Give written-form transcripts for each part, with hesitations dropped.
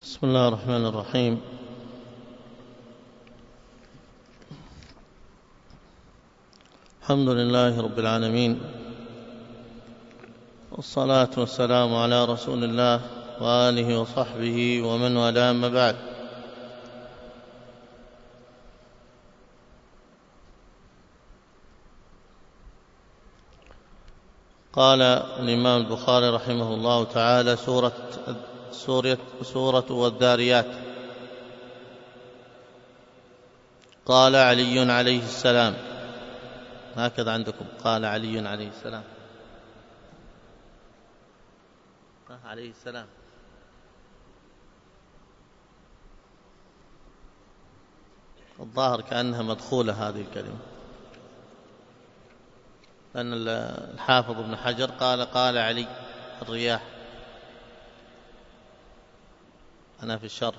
بسم الله الرحمن الرحيم. الحمد لله رب العالمين، والصلاة والسلام على رسول الله وآله وصحبه ومن والاه، أما بعد. قال الإمام البخاري رحمه الله تعالى: سورة والذاريات. قال علي عليه السلام، هكذا عندكم، قال علي عليه السلام، عليه السلام. الظاهر كأنها مدخولة هذه الكلمة، لأن الحافظ ابن حجر قال علي الرياح، أنا في الشرح،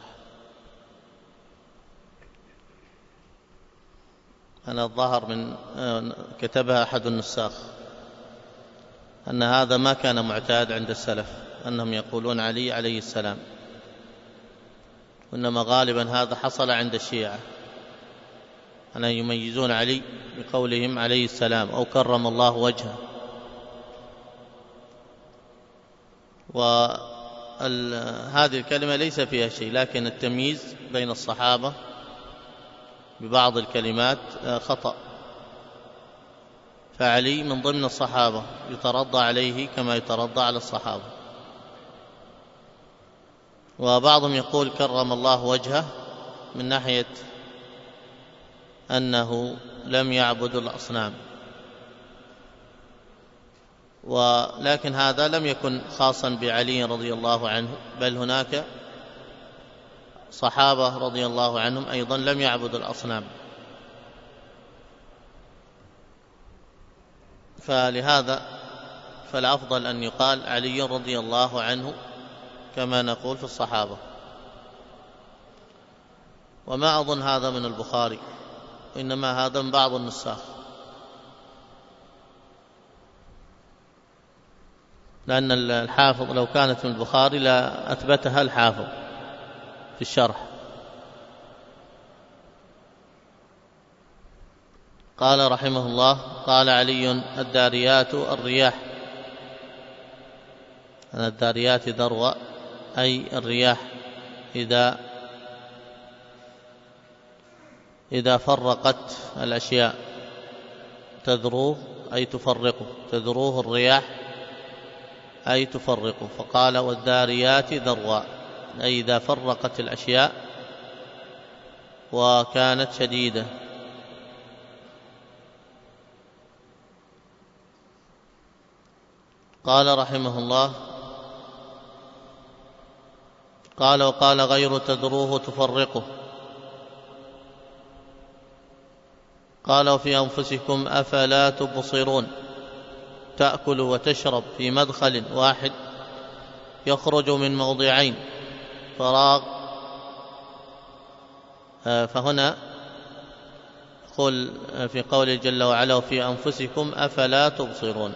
أنا الظاهر من كتبها أحد النساخ، أن هذا ما كان معتاد عند السلف أنهم يقولون علي عليه السلام، وإنما غالبا هذا حصل عند الشيعة، أن يميزون علي بقولهم عليه السلام أو كرم الله وجهه. وهذه الكلمة ليس فيها شيء، لكن التمييز بين الصحابة ببعض الكلمات خطأ، فعلي من ضمن الصحابة يترضى عليه كما يترضى على الصحابة. وبعضهم يقول كرم الله وجهه من ناحية أنه لم يعبد الأصنام، ولكن هذا لم يكن خاصا بعلي رضي الله عنه، بل هناك صحابة رضي الله عنهم أيضا لم يعبدوا الأصنام، فلهذا فالأفضل أن يقال علي رضي الله عنه كما نقول في الصحابة. وما أظن هذا من البخاري، إنما هذا من بعض النساخ، لأن الحافظ لو كانت من البخاري لا أثبتها الحافظ في الشرح. قال رحمه الله: قال علي الذاريات الرياح، أن الذاريات ذروة أي الرياح، إذا فرقت الأشياء، تذروه أي تفرقه، تذروه الرياح أي تفرقه. فقال والذاريات ذروا، أي إذا فرقت الأشياء وكانت شديدة. قال رحمه الله: قال وقال غير تذروه تفرقه. قال وفي أنفسكم أفلا تبصرون، تأكل وتشرب في مدخل واحد يخرج من موضعين فراغ. فهنا قل في قوله جل وعلا: وفي أنفسكم أفلا تبصرون،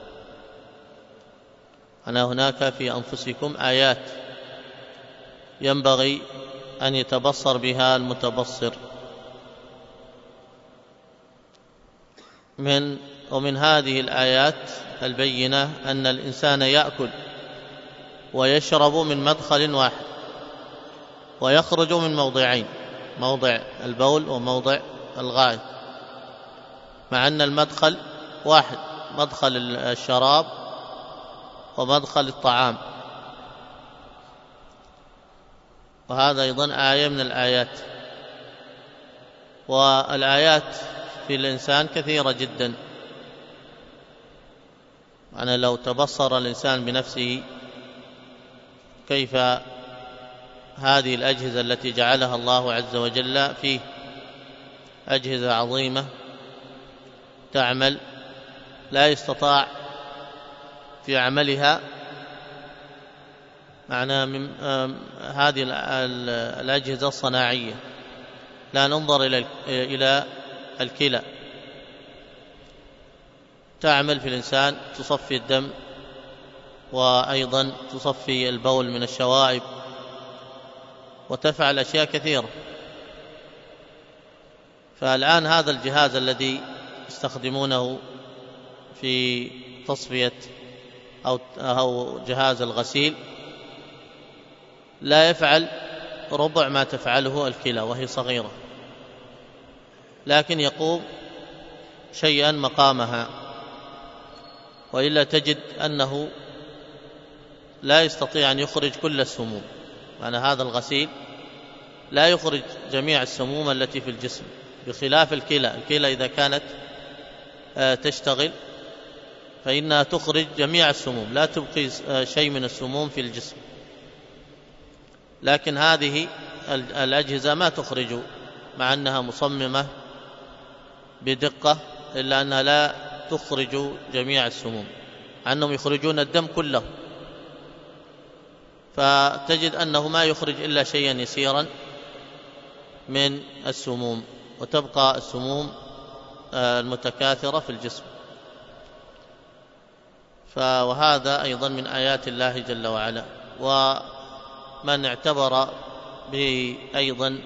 أنا هناك في أنفسكم آيات ينبغي أن يتبصر بها المتبصر. ومن هذه الآيات البينة أن الإنسان يأكل ويشرب من مدخل واحد ويخرج من موضعين، موضع البول وموضع الغائط، مع أن المدخل واحد، مدخل الشراب ومدخل الطعام. وهذا أيضا آية من الآيات. والآيات في الإنسان كثيرة جدا، يعني لو تبصر الإنسان بنفسه كيف هذه الأجهزة التي جعلها الله عز وجل فيه، أجهزة عظيمة تعمل، لا يستطاع في عملها معنى من هذه الأجهزة الصناعية. لا ننظر إلى الكلى، تعمل في الإنسان، تصفي الدم وأيضا تصفي البول من الشوائب، وتفعل أشياء كثيرة. فالآن هذا الجهاز الذي يستخدمونه في تصفية أو جهاز الغسيل لا يفعل ربع ما تفعله الكلى وهي صغيرة، لكن يقوم شيئا مقامها، وإلا تجد أنه لا يستطيع أن يخرج كل السموم. يعني هذا الغسيل لا يخرج جميع السموم التي في الجسم، بخلاف الكلى إذا كانت تشتغل فإنها تخرج جميع السموم، لا تبقي شيء من السموم في الجسم. لكن هذه الأجهزة ما تخرج، مع أنها مصممة بدقة، إلا أنها لا تخرج جميع السموم، أنهم يخرجون الدم كله، فتجد أنه ما يخرج إلا شيئا يسيرا من السموم، وتبقى السموم المتكاثرة في الجسم. وهذا أيضا من آيات الله جل وعلا. ومن اعتبر أيضا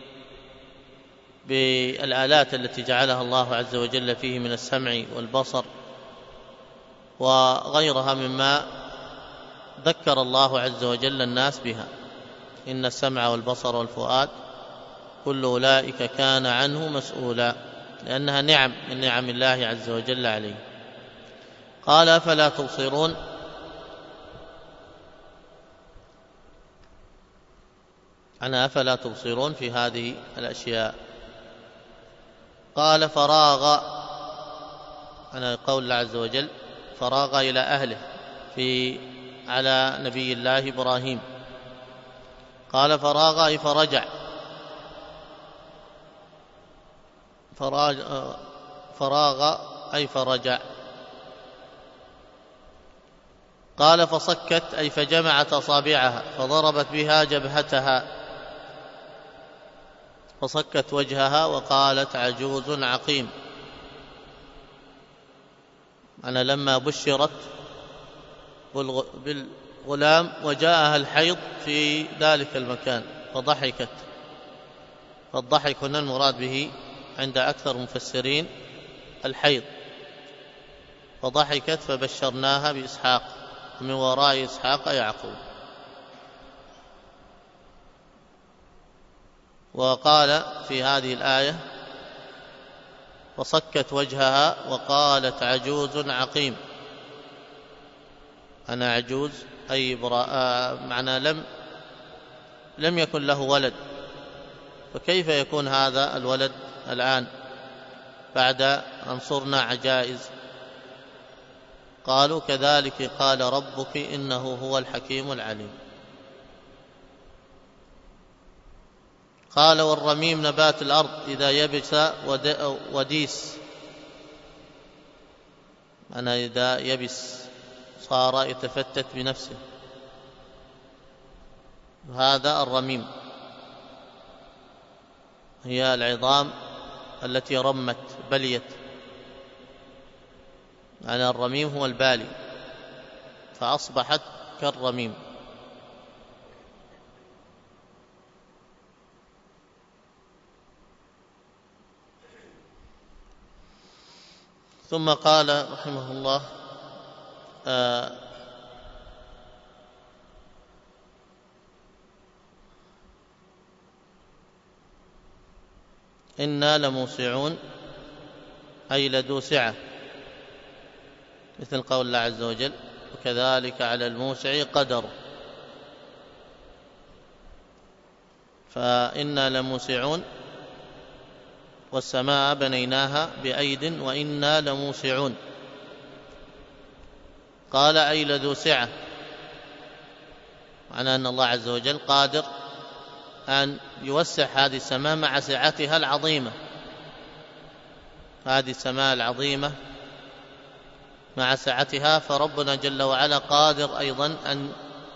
بالآلات التي جعلها الله عز وجل فيه من السمع والبصر وغيرها مما ذكر الله عز وجل الناس بها، إن السمع والبصر والفؤاد كل أولئك كان عنه مسؤولا، لأنها نعم من نعم الله عز وجل عليه. قال أفلا تبصرون. أنا أفلا تبصرون في هذه الأشياء. قال فراغ، أنا قول الله عز وجل فراغ إلى أهله على نبي الله إبراهيم. قال فراغ أي فرجع، فراغ أي فرجع. قال فصكت أي فجمعت أصابعها فضربت بها جبهتها، فصكت وجهها وقالت عجوز عقيم. أنا لما بشرت بالغلام وجاءها الحيض في ذلك المكان فضحكت، فالضحك هنا المراد به عند أكثر المفسرين الحيض، فضحكت فبشرناها بإسحاق، ومن وراء إسحاق يعقوب. وقال في هذه الآية وصكت وجهها وقالت عجوز عقيم. أنا عجوز أي معنى لم يكن له ولد، فكيف يكون هذا الولد الآن بعد أن صرنا عجائز؟ قالوا كذلك قال ربك إنه هو الحكيم العليم. قال والرميم نبات الأرض إذا يبس وديس، أنا إذا يبس صار يتفتت بنفسه، هذا الرميم، هي العظام التي رمت بليت، يعني الرميم هو البالي، فأصبحت كالرميم. ثم قال رحمه الله إنا لموسعون أي لذو سعة، مثل قول الله عز وجل وكذلك على الموسع قدر، فإنا لموسعون والسماء بنيناها بأيد وإنا لموسعون. قال أي لذو سعة، معنى أن الله عز وجل قادر أن يوسع هذه السماء مع سعتها العظيمة، هذه السماء العظيمة مع سعتها، فربنا جل وعلا قادر أيضا أن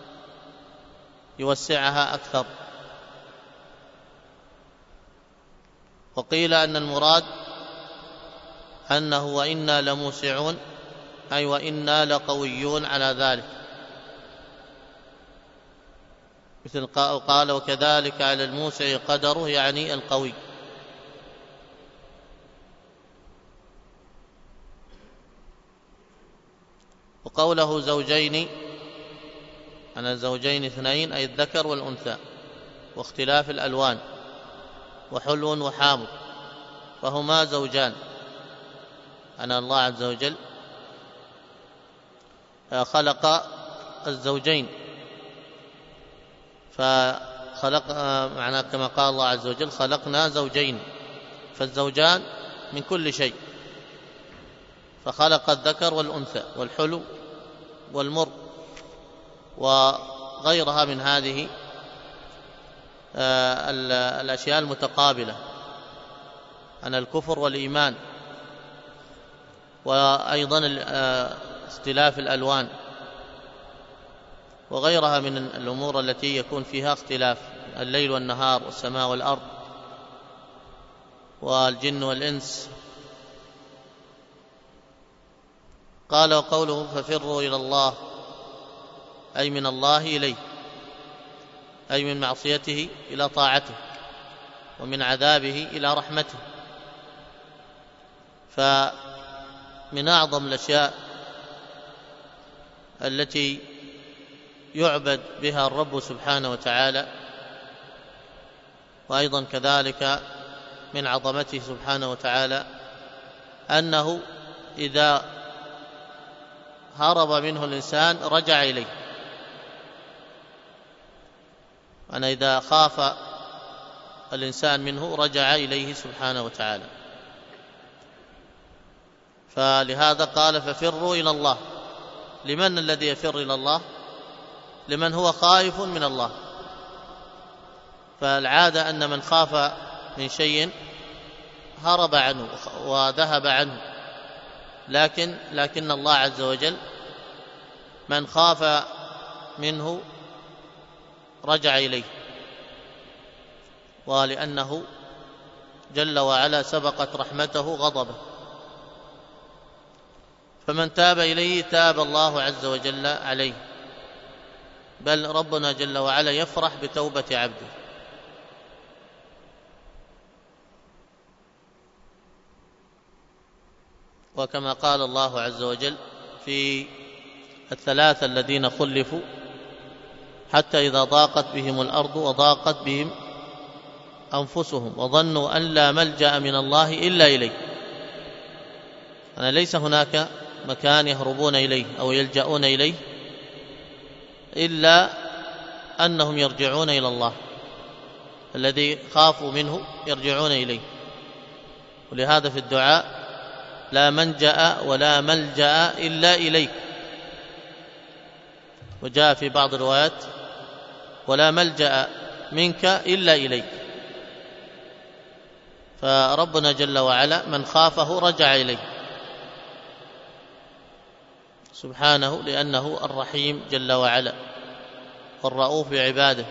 يوسعها أكثر. وقيل أن المراد أنه وإنا لموسعون أي وإنا لقويون على ذلك، مثل قال وكذلك على الموسع قدره، يعني القوي. وقوله زوجين، أنا زوجين اثنين أي الذكر والأنثى، واختلاف الألوان، وحلو وحامض، فهما زوجان. أن الله عز وجل خلق الزوجين، فخلق معناه كما قال الله عز وجل خلقنا زوجين، فالزوجان من كل شيء، فخلق الذكر والأنثى والحلو والمر وغيرها من هذه الأشياء المتقابلة، أن الكفر والإيمان، وأيضا اختلاف الألوان، وغيرها من الأمور التي يكون فيها اختلاف، الليل والنهار والسماء والأرض والجن والإنس. قال وقوله ففروا إلى الله، أي من الله إليه، أي من معصيته إلى طاعته، ومن عذابه إلى رحمته. فمن أعظم الأشياء التي يعبد بها الرب سبحانه وتعالى، وأيضا كذلك من عظمته سبحانه وتعالى، أنه إذا هرب منه الإنسان رجع إليه. أنا إذا خاف الإنسان منه رجع إليه سبحانه وتعالى. فلهذا قال ففروا إلى الله. لمن الذي يفر إلى الله؟ لمن هو خائف من الله. فالعادة أن من خاف من شيء هرب عنه وذهب عنه، لكن الله عز وجل من خاف منه رجع إليه، ولأنه جل وعلا سبقت رحمته غضبه. فمن تاب إليه تاب الله عز وجل عليه، بل ربنا جل وعلا يفرح بتوبة عبده. وكما قال الله عز وجل في الثلاثة الذين خلفوا حتى إذا ضاقت بهم الأرض وضاقت بهم أنفسهم وظنوا أن لا ملجأ من الله إلا إليه. أنا ليس هناك مكان يهربون إليه أو يلجأون إليه إلا أنهم يرجعون إلى الله، الذي خافوا منه يرجعون إليه. ولهذا في الدعاء لا منجأ ولا ملجأ إلا إليك، وجاء في بعض الروايات ولا ملجأ منك إلا إليك. فربنا جل وعلا من خافه رجع إليه سبحانه، لأنه الرحيم جل وعلا والرؤوف بعباده.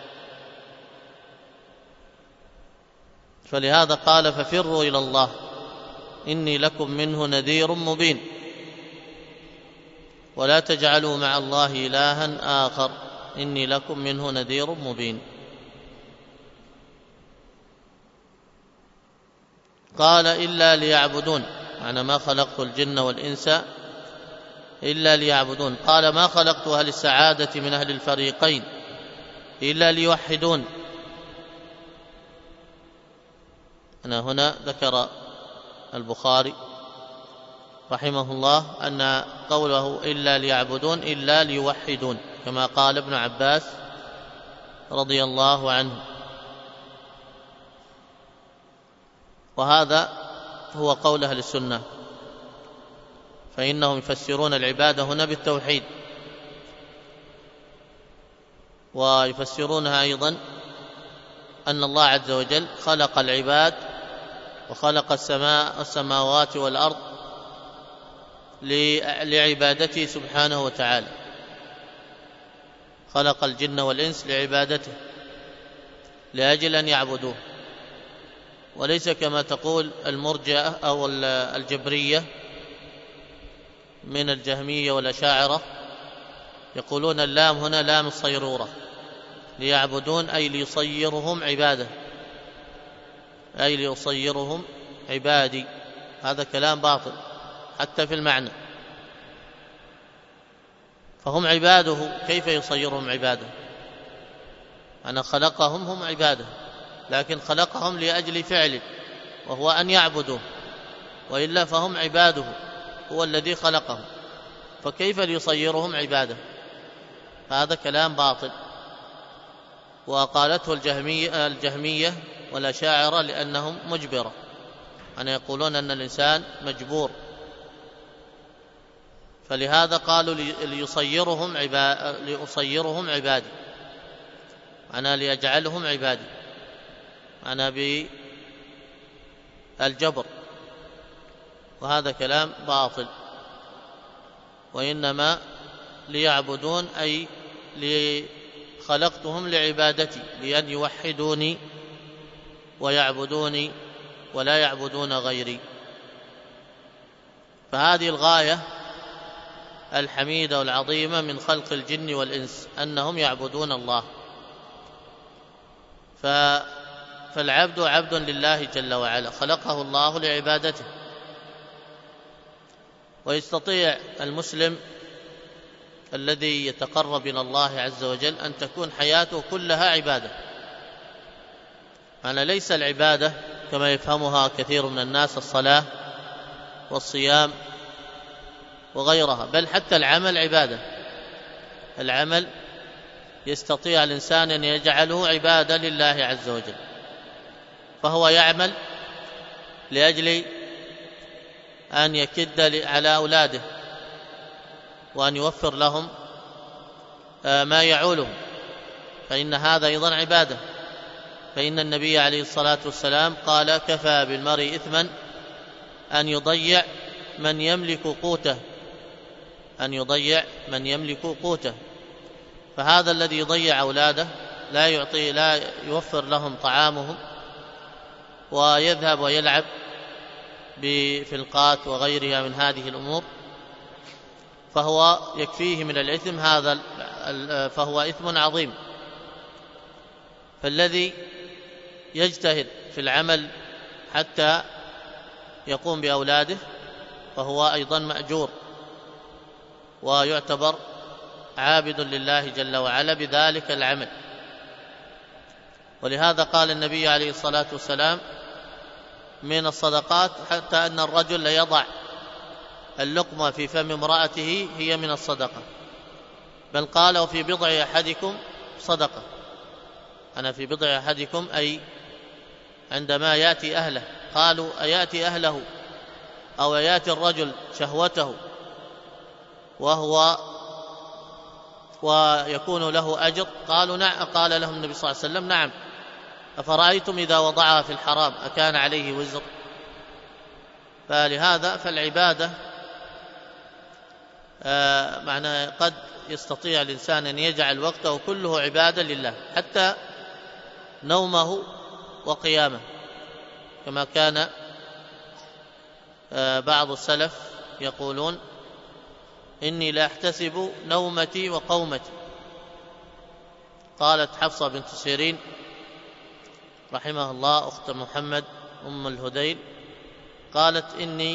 فلهذا قال ففروا إلى الله إني لكم منه نذير مبين ولا تجعلوا مع الله إلها آخر إني لكم منه نذير مبين. قال إلا ليعبدون، معنى ما خلقت الجن والإنس إلا ليعبدون. قال ما خلقت أهل السعادة من أهل الفريقين إلا ليوحدون. أنا هنا ذكر البخاري رحمه الله أن قوله إلا ليعبدون إلا ليوحدون، كما قال ابن عباس رضي الله عنه. وهذا هو قول أهل السنة، فإنهم يفسرون العبادة هنا بالتوحيد، ويفسرونها أيضا أن الله عز وجل خلق العباد وخلق السماوات والأرض لعبادته سبحانه وتعالى، خلق الجن والإنس لعبادته لأجل أن يعبدوه، وليس كما تقول المرجئة أو الجبرية من الجهمية والأشاعرة، يقولون اللام هنا لام الصيرورة ليعبدون أي ليصيرهم عبادة، أي ليصيرهم عبادي. هذا كلام باطل حتى في المعنى، فهم عباده، كيف يصيرهم عباده؟ أنا خلقهم، هم عباده، لكن خلقهم لأجل فعل وهو أن يعبدوا، وإلا فهم عباده، هو الذي خلقهم، فكيف ليصيرهم عباده؟ هذا كلام باطل. وقالته الجهمية والأشاعرة لأنهم مجبرة، أن يقولون أن الإنسان مجبور، فلهذا قالوا ليصيرهم عبادي، أنا ليجعلهم عبادي، أنا بالجبر، وهذا كلام باطل. وإنما ليعبدون أي خلقتهم لعبادتي، لأن يوحدوني ويعبدوني ولا يعبدون غيري. فهذه الغاية الحميدة والعظيمة من خلق الجن والإنس، أنهم يعبدون الله. فالعبد عبد لله جل وعلا، خلقه الله لعبادته. ويستطيع المسلم الذي يتقرب إلى الله عز وجل أن تكون حياته كلها عبادة. أنا ليس العبادة كما يفهمها كثير من الناس الصلاة والصيام وغيرها، بل حتى العمل عبادة. العمل يستطيع الإنسان أن يجعله عبادة لله عز وجل، فهو يعمل لأجل أن يكد على أولاده وأن يوفر لهم ما يعولهم، فإن هذا أيضا عبادة. فإن النبي عليه الصلاة والسلام قال: كفى بالمرء إثما أن يضيع من يملك قوته، أن يضيع من يملك قوته. فهذا الذي يضيع أولاده، لا يوفر لهم طعامهم، ويذهب ويلعب بفلقات وغيرها من هذه الأمور، فهو يكفيه من الإثم، فهو إثم عظيم. فالذي يجتهد في العمل حتى يقوم بأولاده فهو أيضا مأجور، ويعتبر عابد لله جل وعلا بذلك العمل. ولهذا قال النبي عليه الصلاة والسلام: من الصدقات حتى أن الرجل ليضع اللقمة في فم امرأته هي من الصدقة، بل قال: وفي بضع أحدكم صدقة. أنا في بضع أحدكم أي عندما يأتي أهله. قالوا: أيأتي أهله أو يأتي الرجل شهوته ويكون له أجر؟ قالوا: نعم. قال لهم النبي صلى الله عليه وسلم: نعم. أفرأيتم إذا وضعها في الحرام أكان عليه وزر؟ فلهذا فالعبادة معنى قد يستطيع الإنسان أن يجعل وقته كله عبادة لله، حتى نومه وقيامه، كما كان بعض السلف يقولون: إني لا أحتسب نومتي وقومتي. قالت حفصة بنت سيرين رحمه الله، أخت محمد أم الهذيل، قالت: إني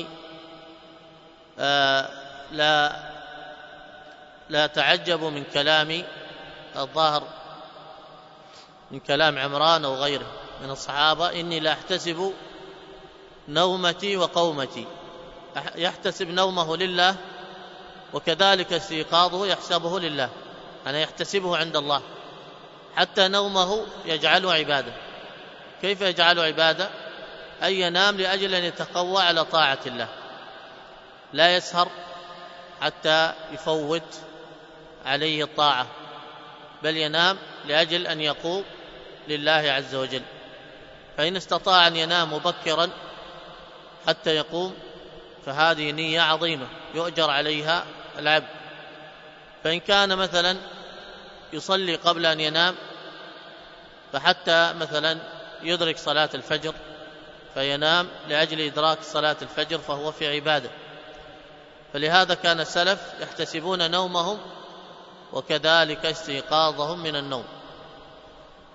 لا أتعجب من كلامي الظاهر من كلام عمران أو غيره من الصحابة، إني لا أحتسب نومتي وقومتي. يحتسب نومه لله، وكذلك استيقاظه يحسبه لله، أنا يحتسبه عند الله، حتى نومه يجعله عبادة. كيف يجعله عبادة؟ أي ينام لأجل أن يتقوى على طاعة الله، لا يسهر حتى يفوت عليه الطاعة، بل ينام لأجل أن يقوم لله عز وجل. فإن استطاع أن ينام مبكرا حتى يقوم فهذه نية عظيمة يؤجر عليها العبد. فإن كان مثلا يصلي قبل أن ينام، فحتى مثلا يدرك صلاة الفجر فينام لأجل إدراك صلاة الفجر، فهو في عبادة. فلهذا كان السلف يحتسبون نومهم وكذلك استيقاظهم من النوم،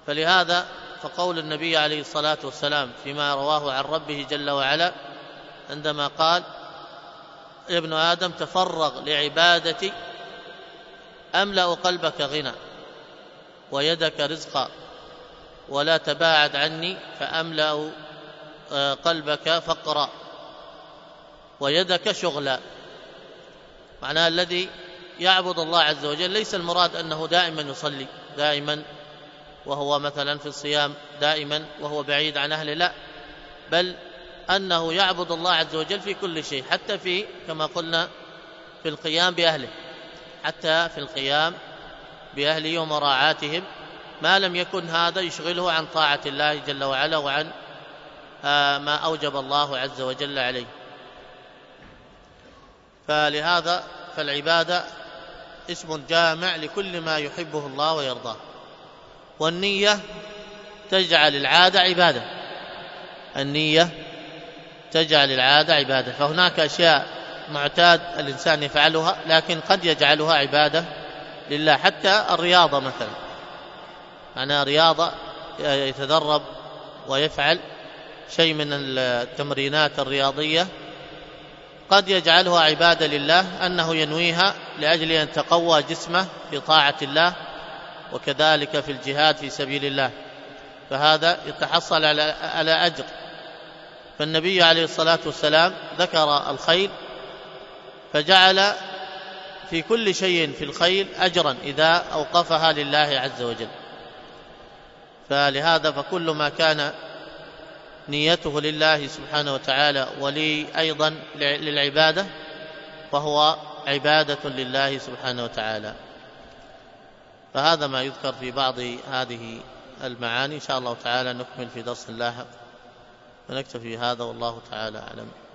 فلهذا فقول النبي عليه الصلاة والسلام فيما رواه عن ربه جل وعلا عندما قال: يا ابن آدم تفرغ لعبادتي أملأ قلبك غنى ويدك رزقا ولا تباعد عني فأملأ قلبك فقرا ويدك شغلا. معناه الذي يعبد الله عز وجل ليس المراد أنه دائما يصلي، دائما وهو مثلا في الصيام، دائما وهو بعيد عن أهله، لا، بل أنه يعبد الله عز وجل في كل شيء، حتى في كما قلنا في القيام بأهله، حتى في القيام بأهله ومراعاتهم، ما لم يكن هذا يشغله عن طاعة الله جل وعلا وعن ما أوجب الله عز وجل عليه. فلهذا فالعبادة اسم جامع لكل ما يحبه الله ويرضاه. والنية تجعل العادة عبادة، النية تجعل العادة عبادة. فهناك أشياء معتاد الإنسان يفعلها لكن قد يجعلها عبادة لله، حتى الرياضة مثلا، معناها رياضة يتدرب ويفعل شيء من التمرينات الرياضية قد يجعلها عبادة لله، أنه ينويها لأجل أن تقوى جسمه في طاعة الله، وكذلك في الجهاد في سبيل الله، فهذا يتحصل على أجر. فالنبي عليه الصلاة والسلام ذكر الخيل فجعل في كل شيء في الخيل أجرا إذا أوقفها لله عز وجل. فلهذا فكل ما كان نيته لله سبحانه وتعالى ولي أيضا للعبادة فهو عبادة لله سبحانه وتعالى. فهذا ما يذكر في بعض هذه المعاني. إن شاء الله تعالى نكمل في درس لاحق، ونكتفي هذا والله تعالى أعلم.